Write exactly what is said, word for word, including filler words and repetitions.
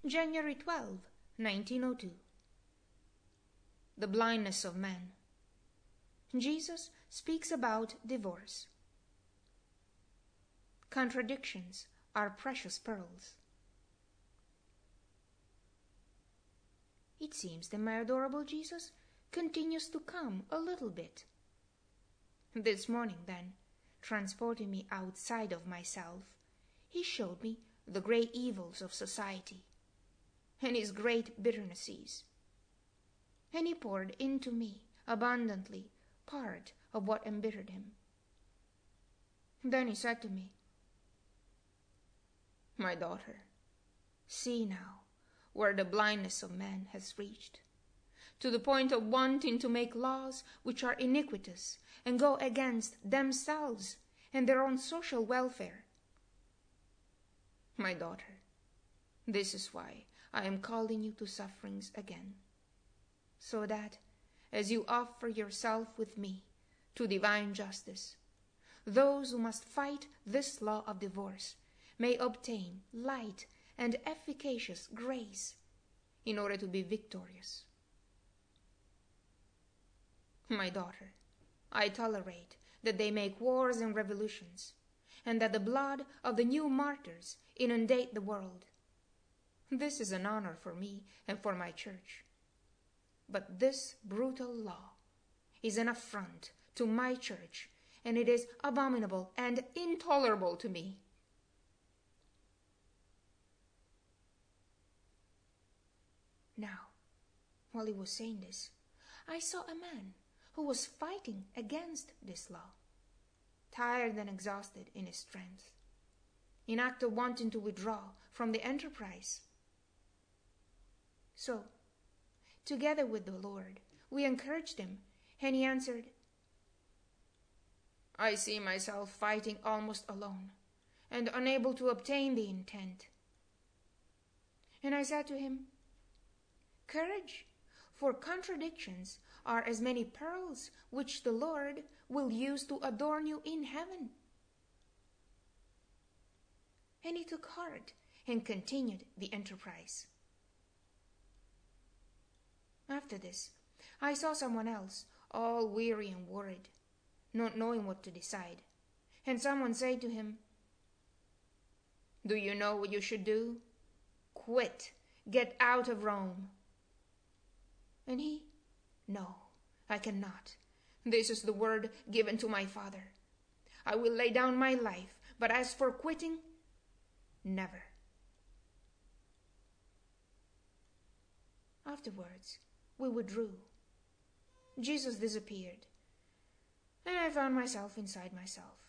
January twelfth, nineteen oh two. The blindness of man. Jesus speaks about divorce. Contradictions are precious pearls. It seems that my adorable Jesus continues to come a little bit. This morning, then, transporting me outside of myself, he showed me the great evils of society and his great bitternesses, and he poured into me abundantly part of what embittered him. Then he said to me, "My daughter, see now where the blindness of man has reached, to the point of wanting to make laws which are iniquitous and go against themselves and their own social welfare. My daughter, this is why I am calling you to sufferings again, so that, as you offer yourself with me to divine justice, those who must fight this law of divorce may obtain light and efficacious grace in order to be victorious. My daughter, I tolerate that they make wars and revolutions, and that the blood of the new martyrs inundate the world. This is an honor for me and for my church. But this brutal law is an affront to my church, and it is abominable and intolerable to me." Now, while he was saying this, I saw a man who was fighting against this law, tired and exhausted in his strength, in act of wanting to withdraw from the enterprise. So, together with the Lord, we encouraged him, and he answered, "I see myself fighting almost alone, and unable to obtain the intent." And I said to him, "Courage, for contradictions are as many pearls which the Lord will use to adorn you in heaven." And he took heart and continued the enterprise. After this, I saw someone else, all weary and worried, not knowing what to decide, and someone said to him, "Do you know what you should do? Quit, get out of Rome." And he, "No, I cannot. This is the word given to my father. I will lay down my life, but as for quitting, never." Afterwards, we withdrew. Jesus disappeared, and I found myself inside myself.